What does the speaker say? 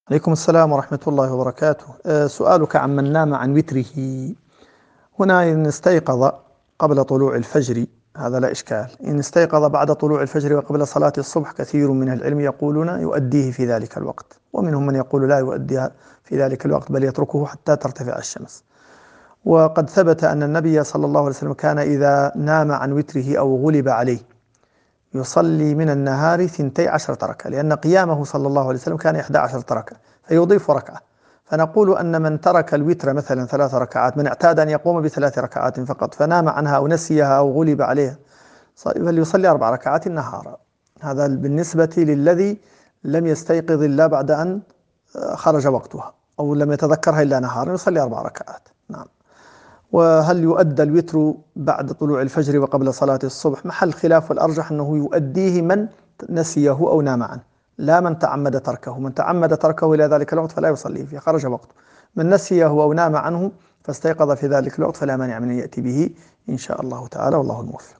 عليكم السلام ورحمة الله وبركاته. سؤالك عن من نام عن وتره. هنا إن استيقظ قبل طلوع الفجر هذا لا إشكال، إن استيقظ بعد طلوع الفجر وقبل صلاة الصبح كثير من العلم يقولون يؤديه في ذلك الوقت، ومنهم من يقول لا يؤديها في ذلك الوقت بل يتركه حتى ترتفع الشمس. وقد ثبت أن النبي صلى الله عليه وسلم كان إذا نام عن وتره أو غلب عليه يصلي من النهار 12 ركعة، لأن قيامه صلى الله عليه وسلم كان 11 ركعة فيضيف ركعة. فنقول أن من ترك الوتر مثلا 3 ركعات، من اعتاد أن يقوم ب3 ركعات فقط فنام عنها أو نسيها أو غلب عليها فليصلي 4 ركعات نهارا. هذا بالنسبة للذي لم يستيقظ إلا بعد أن خرج وقتها أو لم يتذكرها إلا نهارا، يصلي 4 ركعات. نعم. وهل يؤدى الوتر بعد طلوع الفجر وقبل صلاة الصبح؟ محل خلاف، والأرجح أنه يؤديه من نسيه أو نام عنه، لا من تعمد تركه. من تعمد تركه إلى ذلك الوقت فلا يصلي فيه، خرج وقته. من نسيه أو نام عنه فاستيقظ في ذلك الوقت فلا مانع من أن يأتي به إن شاء الله تعالى، والله الموفق.